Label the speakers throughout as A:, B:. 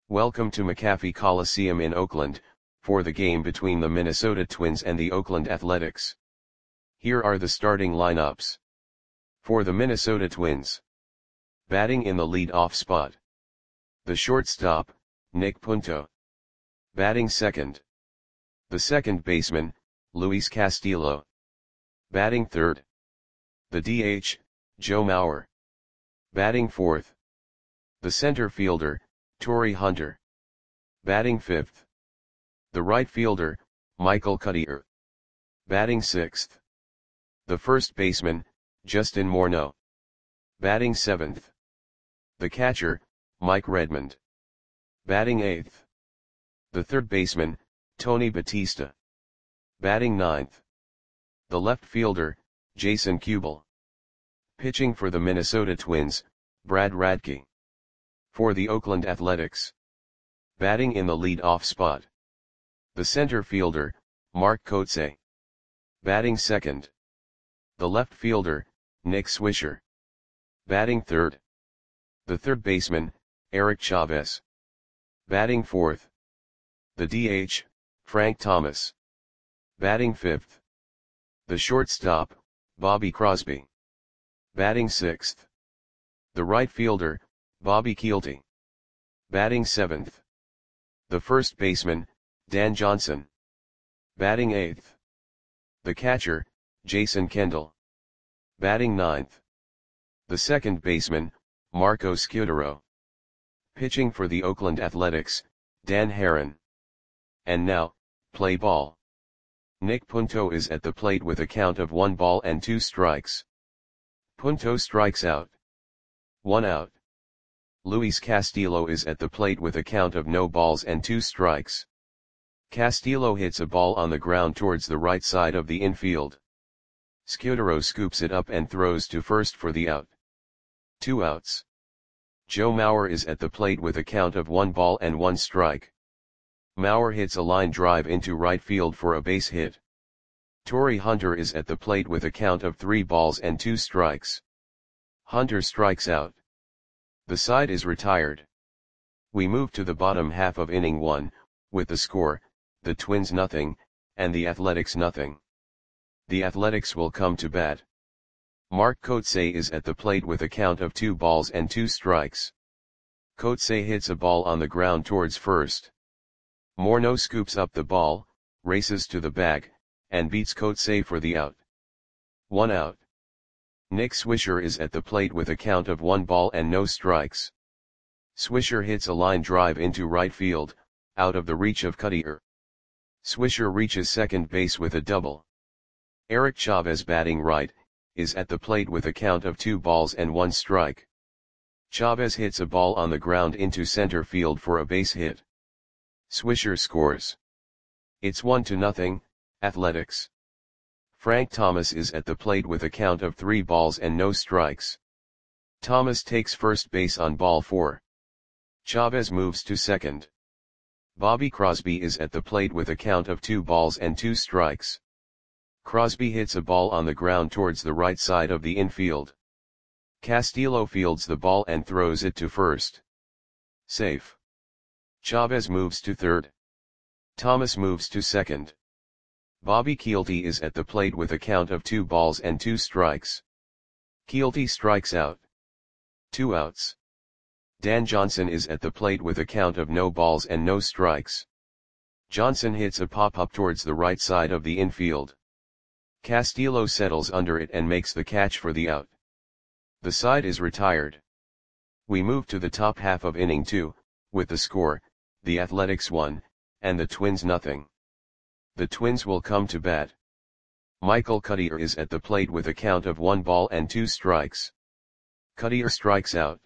A: Welcome to McAfee Coliseum in Oakland, for the game between the Minnesota Twins and the Oakland Athletics. Here are the starting lineups. For the Minnesota Twins. Batting in the lead-off spot. The shortstop, Nick Punto. Batting second. The second baseman, Luis Castillo. Batting third. The DH, Joe Mauer. Batting fourth. The center fielder, Torii Hunter. Batting fifth. The right fielder, Michael Cuddyer. Batting sixth. The first baseman, Justin Morneau. Batting seventh. The catcher, Mike Redmond. Batting eighth. The third baseman, Tony Batista. Batting ninth. The left fielder, Jason Kubel. Pitching for the Minnesota Twins, Brad Radke. For the Oakland Athletics. Batting in the lead-off spot. The center fielder, Mark Kotsay. Batting second. The left fielder, Nick Swisher. Batting third. The third baseman, Eric Chavez. Batting fourth. The DH, Frank Thomas. Batting fifth. The shortstop, Bobby Crosby. Batting sixth. The right fielder, Bobby Kielty. Batting seventh. The first baseman, Dan Johnson. Batting eighth. The catcher, Jason Kendall. Batting ninth. The second baseman, Marco Scudero. Pitching for the Oakland Athletics, Dan Haren. And now, play ball. Nick Punto is at the plate with a count of 1 ball and 2 strikes. Punto strikes out. 1 out. Luis Castillo is at the plate with a count of no balls and 2 strikes. Castillo hits a ball on the ground towards the right side of the infield. Scudero scoops it up and throws to first for the out. 2 outs. Joe Mauer is at the plate with a count of 1 ball and 1 strike. Mauer hits a line drive into right field for a base hit. Torii Hunter is at the plate with a count of 3 balls and 2 strikes. Hunter strikes out. The side is retired. We move to the bottom half of inning 1, with the score, the Twins nothing, and the Athletics nothing. The Athletics will come to bat. Mark Kotsay is at the plate with a count of 2 balls and 2 strikes. Kotsay hits a ball on the ground towards first. Morneau scoops up the ball, races to the bag, and beats Kotsay for the out. 1 out. Nick Swisher is at the plate with a count of 1 ball and no strikes. Swisher hits a line drive into right field, out of the reach of Cuddyer. Swisher reaches second base with a double. Eric Chavez, batting right, is at the plate with a count of 2 balls and 1 strike. Chavez hits a ball on the ground into center field for a base hit. Swisher scores. It's 1-0, Athletics. Frank Thomas is at the plate with a count of 3 balls and no strikes. Thomas takes first base on ball 4. Chavez moves to second. Bobby Crosby is at the plate with a count of 2 balls and 2 strikes. Crosby hits a ball on the ground towards the right side of the infield. Castillo fields the ball and throws it to first. Safe. Chavez moves to third. Thomas moves to second. Bobby Kielty is at the plate with a count of 2 balls and 2 strikes. Kielty strikes out. 2 outs. Dan Johnson is at the plate with a count of no balls and no strikes. Johnson hits a pop-up towards the right side of the infield. Castillo settles under it and makes the catch for the out. The side is retired. We move to the top half of inning 2, with the score, the Athletics 1, and the Twins nothing. The Twins will come to bat. Michael Cuddyer is at the plate with a count of 1 ball and 2 strikes. Cuddyer strikes out.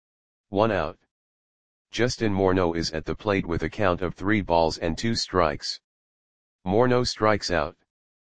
A: 1 out. Justin Morneau is at the plate with a count of 3 balls and 2 strikes. Morneau strikes out.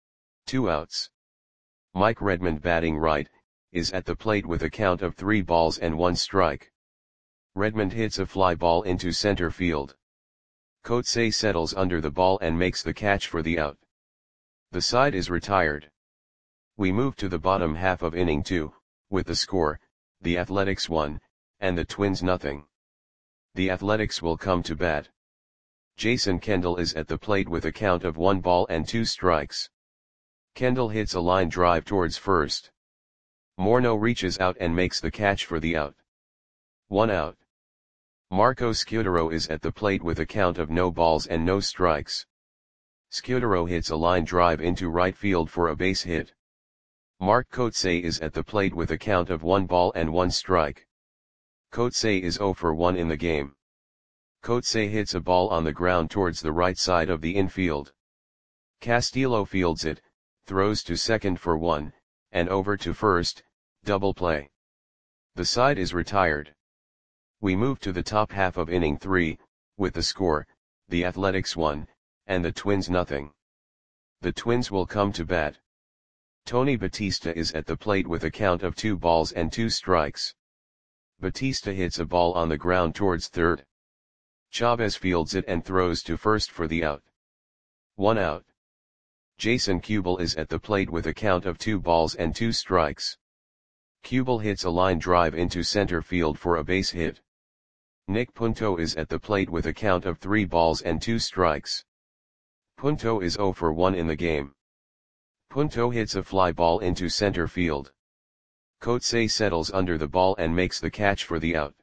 A: 2 outs. Mike Redmond, batting right, is at the plate with a count of 3 balls and 1 strike. Redmond hits a fly ball into center field. Kotsay settles under the ball and makes the catch for the out. The side is retired. We move to the bottom half of inning 2, with the score, the Athletics 1, and the Twins nothing. The Athletics will come to bat. Jason Kendall is at the plate with a count of 1 ball and 2 strikes. Kendall hits a line drive towards first. Morneau reaches out and makes the catch for the out. 1 out. Marco Scutaro is at the plate with a count of no balls and no strikes. Scutaro hits a line drive into right field for a base hit. Mark Kotsay is at the plate with a count of 1 ball and 1 strike. Kotsay is 0 for 1 in the game. Kotsay hits a ball on the ground towards the right side of the infield. Castillo fields it, throws to second for 1, and over to first, double play. The side is retired. We move to the top half of inning 3, with the score, the Athletics 1, and the Twins nothing. The Twins will come to bat. Tony Batista is at the plate with a count of 2 balls and 2 strikes. Batista hits a ball on the ground towards third. Chavez fields it and throws to first for the out. 1 out. Jason Kubel is at the plate with a count of 2 balls and 2 strikes. Kubel hits a line drive into center field for a base hit. Nick Punto is at the plate with a count of 3 balls and 2 strikes. Punto is 0 for 1 in the game. Punto hits a fly ball into center field. Kotsay settles under the ball and makes the catch for the out.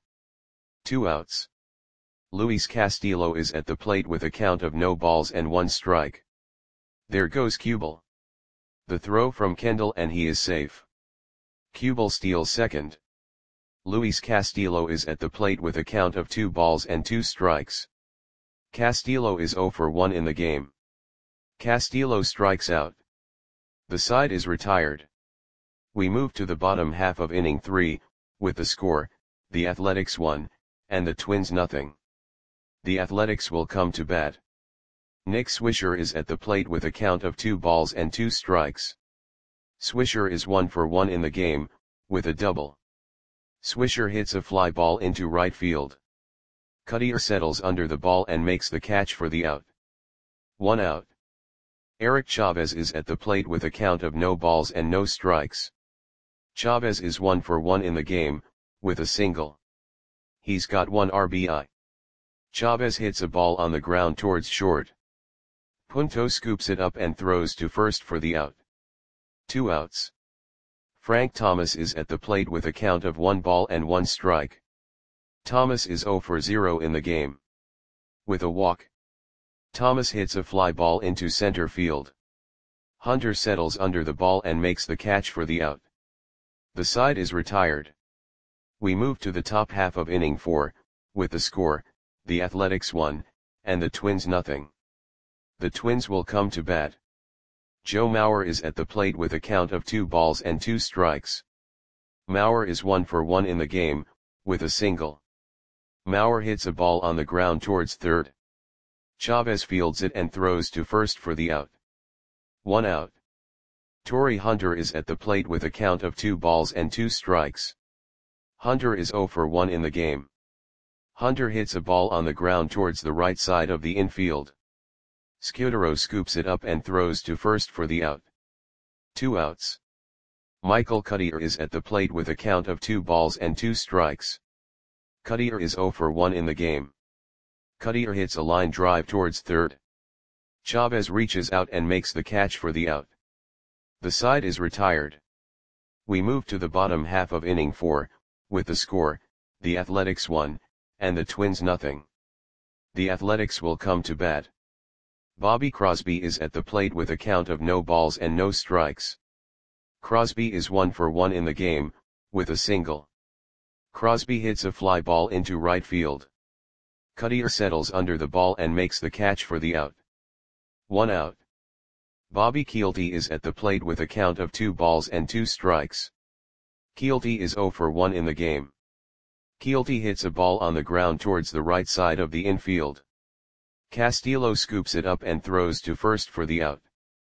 A: 2 outs. Luis Castillo is at the plate with a count of no balls and 1 strike. There goes Kubel. The throw from Kendall and he is safe. Kubel steals second. Luis Castillo is at the plate with a count of 2 balls and 2 strikes. Castillo is 0 for 1 in the game. Castillo strikes out. The side is retired. We move to the bottom half of inning 3, with the score, the Athletics 1, and the Twins nothing. The Athletics will come to bat. Nick Swisher is at the plate with a count of 2 balls and 2 strikes. Swisher is 1 for 1 in the game, with a double. Swisher hits a fly ball into right field. Cutter settles under the ball and makes the catch for the out. 1 out. Eric Chavez is at the plate with a count of no balls and no strikes. Chavez is 1 for 1 in the game, with a single. He's got 1 RBI. Chavez hits a ball on the ground towards short. Punto scoops it up and throws to first for the out. 2 outs. Frank Thomas is at the plate with a count of 1 ball and 1 strike. Thomas is 0 for 0 in the game. With a walk. Thomas hits a fly ball into center field. Hunter settles under the ball and makes the catch for the out. The side is retired. We move to the top half of inning 4, with the score, the Athletics 1, and the Twins nothing. The Twins will come to bat. Joe Mauer is at the plate with a count of 2 balls and 2 strikes. Mauer is 1 for 1 in the game, with a single. Mauer hits a ball on the ground towards third. Chavez fields it and throws to first for the out. 1 out. Torrey Hunter is at the plate with a count of 2 balls and 2 strikes. Hunter is 0 for 1 in the game. Hunter hits a ball on the ground towards the right side of the infield. Scutaro scoops it up and throws to first for the out. 2 outs. Michael Cutter is at the plate with a count of 2 balls and 2 strikes. Cutter is 0 for 1 in the game. Cutter hits a line drive towards third. Chavez reaches out and makes the catch for the out. The side is retired. We move to the bottom half of inning 4, with the score, the Athletics 1, and the Twins nothing. The Athletics will come to bat. Bobby Crosby is at the plate with a count of no balls and no strikes. Crosby is 1 for 1 in the game, with a single. Crosby hits a fly ball into right field. Cutter settles under the ball and makes the catch for the out. 1 out. Bobby Kielty is at the plate with a count of 2 balls and 2 strikes. Kielty is 0 for 1 in the game. Kielty hits a ball on the ground towards the right side of the infield. Castillo scoops it up and throws to first for the out.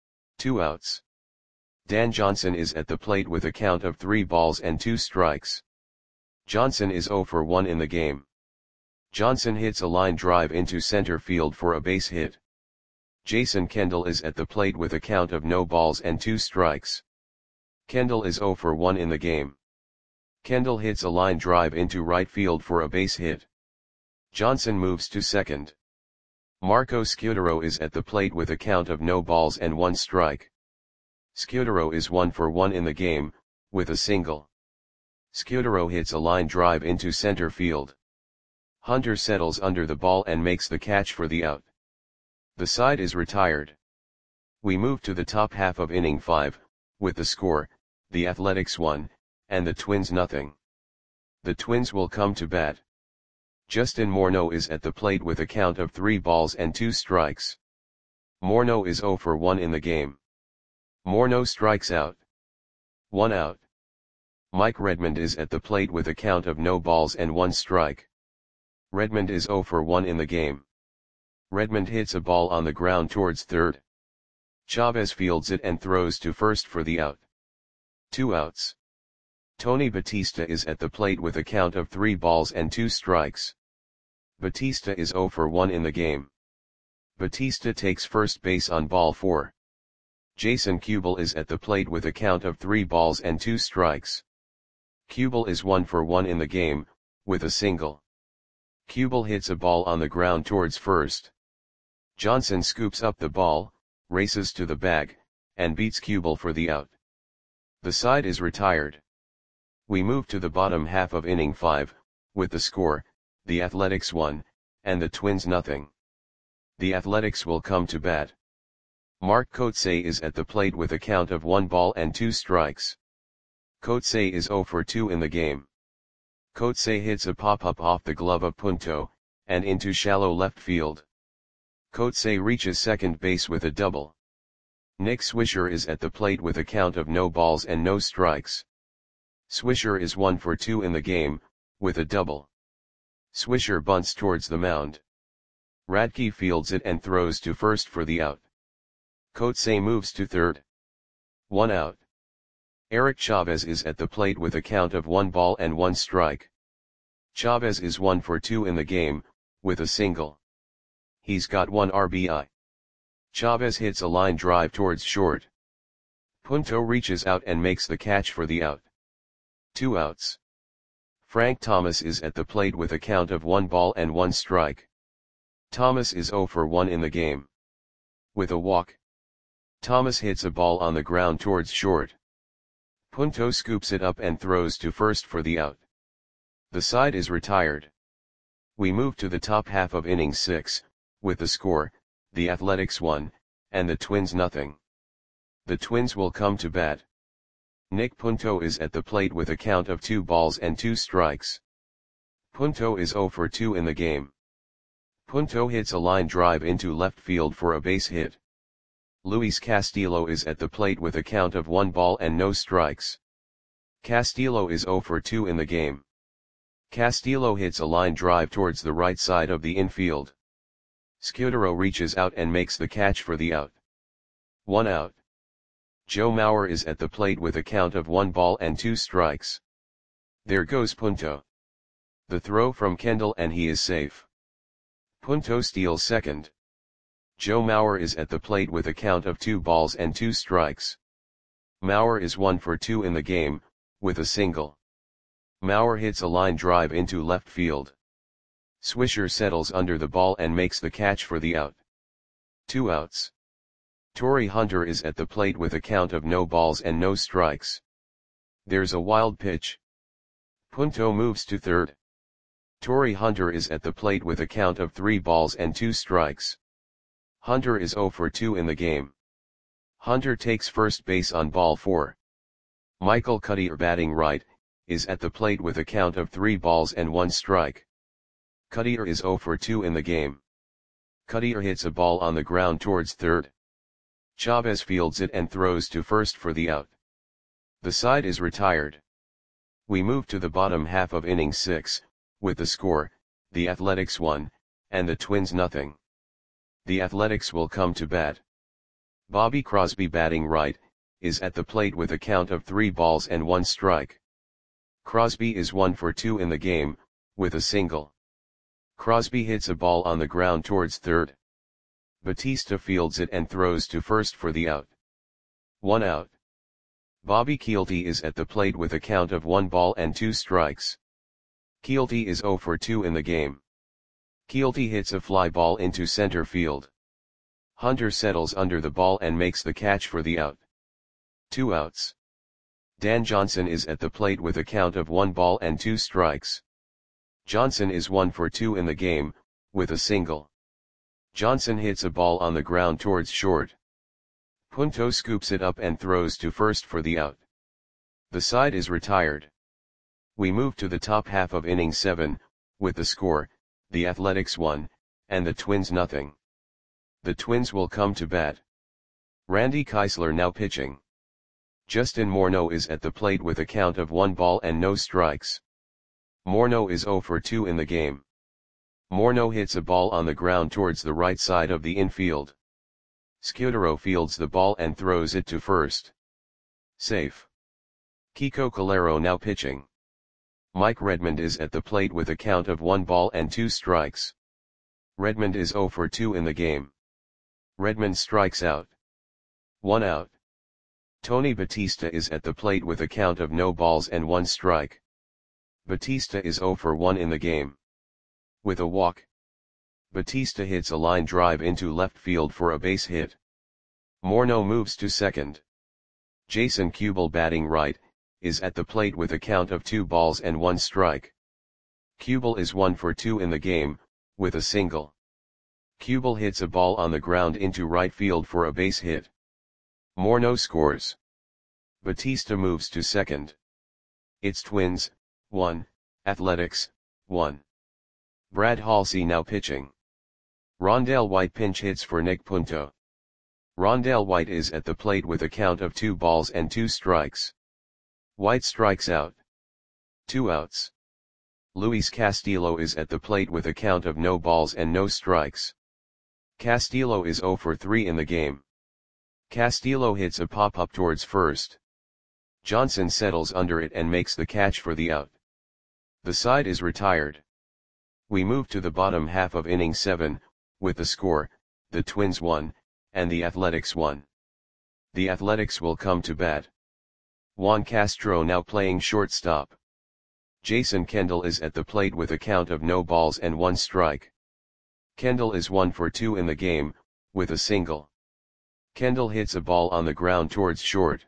A: 2 outs. Dan Johnson is at the plate with a count of 3 balls and 2 strikes. Johnson is 0 for 1 in the game. Johnson hits a line drive into center field for a base hit. Jason Kendall is at the plate with a count of no balls and 2 strikes. Kendall is 0 for 1 in the game. Kendall hits a line drive into right field for a base hit. Johnson moves to second. Marco Scudero is at the plate with a count of no balls and one strike. Scudero is 1 for 1 in the game, with a single. Scudero hits a line drive into center field. Hunter settles under the ball and makes the catch for the out. The side is retired. We move to the top half of inning 5, with the score, the Athletics 1, and the Twins nothing. The Twins will come to bat. Justin Morneau is at the plate with a count of 3 balls and 2 strikes. Morneau is 0 for 1 in the game. Morneau strikes out. 1 out. Mike Redmond is at the plate with a count of no balls and 1 strike. Redmond is 0 for 1 in the game. Redmond hits a ball on the ground towards third. Chavez fields it and throws to first for the out. 2 outs. Tony Batista is at the plate with a count of 3 balls and 2 strikes. Batista is 0 for 1 in the game. Batista takes first base on ball 4. Jason Kubel is at the plate with a count of 3 balls and 2 strikes. Kubel is 1 for 1 in the game, with a single. Kubel hits a ball on the ground towards first. Johnson scoops up the ball, races to the bag, and beats Kubel for the out. The side is retired. We move to the bottom half of inning 5, with the score, the Athletics 1, and the Twins nothing. The Athletics will come to bat. Mark Kotsay is at the plate with a count of 1 ball and 2 strikes. Kotsay is 0 for 2 in the game. Kotsay hits a pop-up off the glove of Punto, and into shallow left field. Kotsay reaches second base with a double. Nick Swisher is at the plate with a count of no balls and no strikes. Swisher is 1 for 2 in the game, with a double. Swisher bunts towards the mound. Radke fields it and throws to first for the out. Kotsay moves to third. 1 out. Eric Chavez is at the plate with a count of 1 ball and 1 strike. Chavez is 1 for 2 in the game, with a single. He's got 1 RBI. Chavez hits a line drive towards short. Punto reaches out and makes the catch for the out. 2 outs. Frank Thomas is at the plate with a count of 1 ball and 1 strike. Thomas is 0 for 1 in the game. With a walk. Thomas hits a ball on the ground towards short. Punto scoops it up and throws to first for the out. The side is retired. We move to the top half of inning 6, with the score, the Athletics 1, and the Twins nothing. The Twins will come to bat. Nick Punto is at the plate with a count of 2 balls and 2 strikes. Punto is 0 for 2 in the game. Punto hits a line drive into left field for a base hit. Luis Castillo is at the plate with a count of 1 ball and no strikes. Castillo is 0 for 2 in the game. Castillo hits a line drive towards the right side of the infield. Scudero reaches out and makes the catch for the out. 1 out. Joe Mauer is at the plate with a count of 1 ball and 2 strikes. There goes Punto. The throw from Kendall and he is safe. Punto steals second. Joe Mauer is at the plate with a count of 2 balls and 2 strikes. Mauer is 1 for 2 in the game, with a single. Mauer hits a line drive into left field. Swisher settles under the ball and makes the catch for the out. 2 outs. Torrey Hunter is at the plate with a count of no balls and no strikes. There's a wild pitch. Punto moves to third. Torrey Hunter is at the plate with a count of 3 balls and 2 strikes. Hunter is 0 for 2 in the game. Hunter takes first base on ball 4. Michael Cuddyer, batting right, is at the plate with a count of 3 balls and 1 strike. Cuddyer is 0 for 2 in the game. Cuddyer hits a ball on the ground towards third. Chavez fields it and throws to first for the out. The side is retired. We move to the bottom half of inning 6, with the score, the Athletics 1, and the Twins nothing. The Athletics will come to bat. Bobby Crosby, batting right, is at the plate with a count of 3 balls and 1 strike. Crosby is 1 for 2 in the game, with a single. Crosby hits a ball on the ground towards third. Batista fields it and throws to first for the out. 1 out. Bobby Kielty is at the plate with a count of 1 ball and 2 strikes. Kielty is 0 for 2 in the game. Keelty hits a fly ball into center field. Hunter settles under the ball and makes the catch for the out. 2 outs. Dan Johnson is at the plate with a count of 1 ball and 2 strikes. Johnson is 1 for 2 in the game, with a single. Johnson hits a ball on the ground towards short. Punto scoops it up and throws to first for the out. The side is retired. We move to the top half of inning 7, with the score, the Athletics 1, and the Twins nothing. The Twins will come to bat. Randy Keisler now pitching. Justin Morneau is at the plate with a count of 1 ball and no strikes. Morneau is 0 for 2 in the game. Morneau hits a ball on the ground towards the right side of the infield. Scudero fields the ball and throws it to first. Safe. Kiko Calero now pitching. Mike Redmond is at the plate with a count of 1 ball and 2 strikes. Redmond is 0 for 2 in the game. Redmond strikes out. 1 out. Tony Batista is at the plate with a count of no balls and 1 strike. Batista is 0 for 1 in the game. With a walk, Batista hits a line drive into left field for a base hit. Morneau moves to second. Jason Kubel, batting right, is at the plate with a count of 2 balls and 1 strike. Kubel is 1 for 2 in the game, with a single. Kubel hits a ball on the ground into right field for a base hit. Morneau scores. Batista moves to second. It's Twins, 1, Athletics, 1. Brad Halsey now pitching. Rondell White pinch hits for Nick Punto. Rondell White is at the plate with a count of 2 balls and 2 strikes. White strikes out. 2 outs. Luis Castillo is at the plate with a count of no balls and no strikes. Castillo is 0 for 3 in the game. Castillo hits a pop-up towards first. Johnson settles under it and makes the catch for the out. The side is retired. We move to the bottom half of inning 7, with the score, the Twins 1, and the Athletics 1. The Athletics will come to bat. Juan Castro now playing shortstop. Jason Kendall is at the plate with a count of no balls and 1 strike. Kendall is 1 for 2 in the game, with a single. Kendall hits a ball on the ground towards short.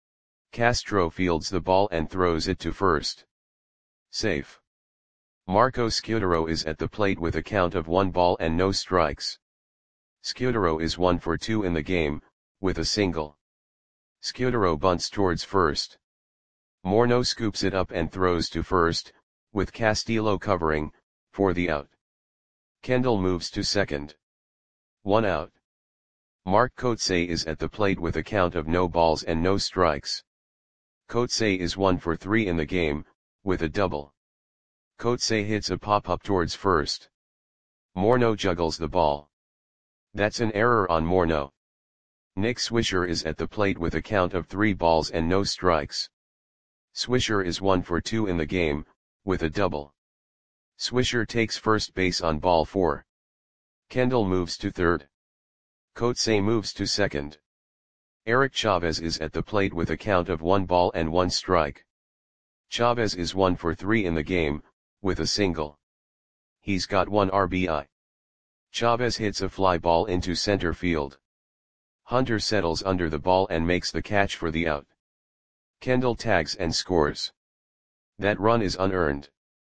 A: Castro fields the ball and throws it to first. Safe. Marco Scudero is at the plate with a count of 1 ball and no strikes. Scudero is 1 for 2 in the game, with a single. Scudero bunts towards first. Morneau scoops it up and throws to first, with Castillo covering, for the out. Kendall moves to second. 1 out. Mark Kotsay is at the plate with a count of no balls and no strikes. Kotsay is 1 for 3 in the game, with a double. Kotsay hits a pop-up towards first. Morneau juggles the ball. That's an error on Morneau. Nick Swisher is at the plate with a count of 3 balls and no strikes. Swisher is 1 for 2 in the game, with a double. Swisher takes first base on ball 4. Kendall moves to third. Kotsay moves to second. Eric Chavez is at the plate with a count of 1 ball and 1 strike. Chavez is 1 for 3 in the game, with a single. He's got 1 RBI. Chavez hits a fly ball into center field. Hunter settles under the ball and makes the catch for the out. Kendall tags and scores. That run is unearned.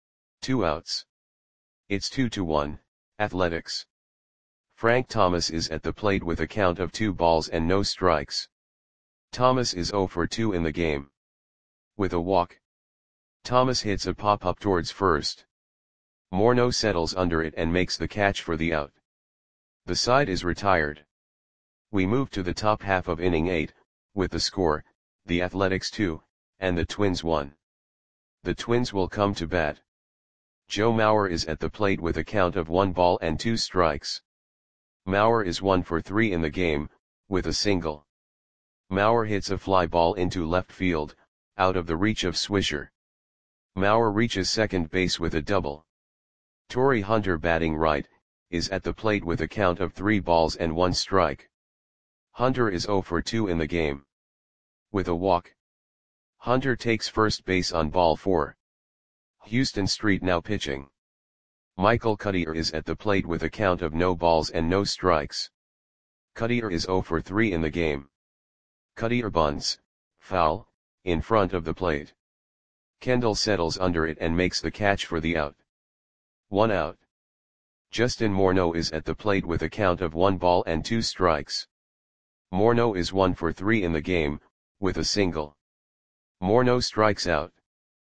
A: 2 outs. It's 2-1, Athletics. Frank Thomas is at the plate with a count of 2 balls and no strikes. Thomas is 0 for 2 in the game. With a walk, Thomas hits a pop-up towards first. Morneau settles under it and makes the catch for the out. The side is retired. We move to the top half of inning 8, with the score, the Athletics 2, and the Twins 1. The Twins will come to bat. Joe Mauer is at the plate with a count of 1 ball and 2 strikes. Mauer is 1 for 3 in the game, with a single. Mauer hits a fly ball into left field, out of the reach of Swisher. Mauer reaches second base with a double. Torrey Hunter, batting right, is at the plate with a count of 3 balls and 1 strike. Hunter is 0 for 2 in the game. With a walk, Hunter takes first base on ball 4. Houston Street now pitching. Michael Cuttier is at the plate with a count of no balls and no strikes. Cuttier is 0 for 3 in the game. Cuttier bunts, foul, in front of the plate. Kendall settles under it and makes the catch for the out. 1 out. Justin Morneau is at the plate with a count of 1 ball and 2 strikes. Morneau is 1 for 3 in the game, with a single. Morneau strikes out.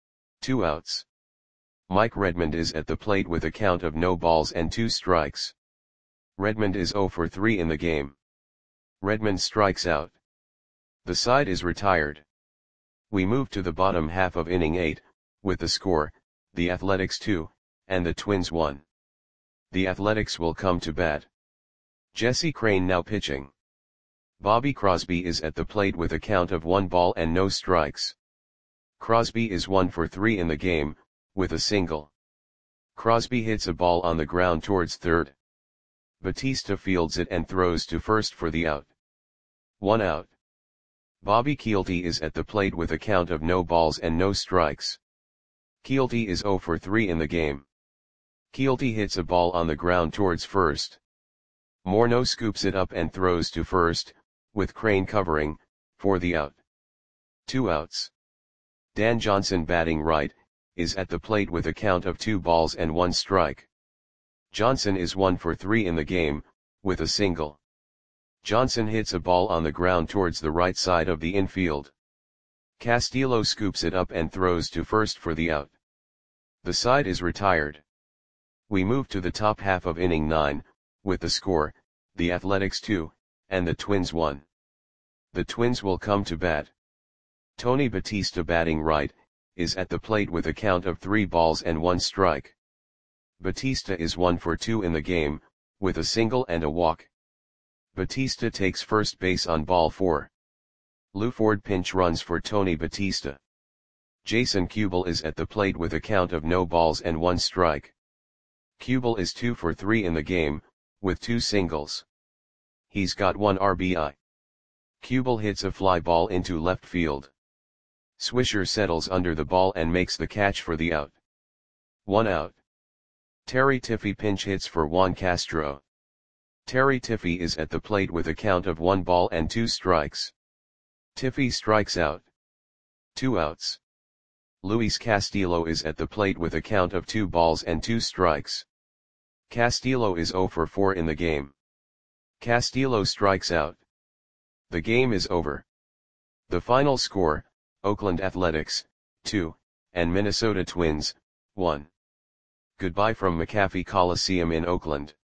A: 2 outs. Mike Redmond is at the plate with a count of no balls and 2 strikes. Redmond is 0 for 3 in the game. Redmond strikes out. The side is retired. We move to the bottom half of inning 8, with the score, the Athletics 2, and the Twins 1. The Athletics will come to bat. Jesse Crain now pitching. Bobby Crosby is at the plate with a count of 1 ball and no strikes. Crosby is 1 for 3 in the game, with a single. Crosby hits a ball on the ground towards third. Batista fields it and throws to first for the out. 1 out. Bobby Kielty is at the plate with a count of no balls and no strikes. Kielty is 0 for 3 in the game. Kielty hits a ball on the ground towards first. Morneau scoops it up and throws to first, with Crain covering, for the out. 2 outs. Dan Johnson batting right, is at the plate with a count of 2 balls and 1 strike. Johnson is 1 for 3 in the game, with a single. Johnson hits a ball on the ground towards the right side of the infield. Castillo scoops it up and throws to first for the out. The side is retired. We move to the top half of inning 9, with the score, the Athletics 2, and the Twins 1. The Twins will come to bat. Tony Batista batting right, is at the plate with a count of 3 balls and 1 strike. Batista is 1 for 2 in the game, with a single and a walk. Batista takes first base on ball 4. Lou Ford pinch runs for Tony Batista. Jason Kubel is at the plate with a count of no balls and 1 strike. Kubel is 2 for 3 in the game, with 2 singles. He's got 1 RBI. Kubel hits a fly ball into left field. Swisher settles under the ball and makes the catch for the out. 1 out. Terry Tiffy pinch hits for Juan Castro. Terry Tiffy is at the plate with a count of 1 ball and 2 strikes. Tiffy strikes out. 2 outs. Luis Castillo is at the plate with a count of 2 balls and 2 strikes. Castillo is 0 for 4 in the game. Castillo strikes out. The game is over. The final score, Oakland Athletics, 2, and Minnesota Twins, 1. Goodbye from McAfee Coliseum in Oakland.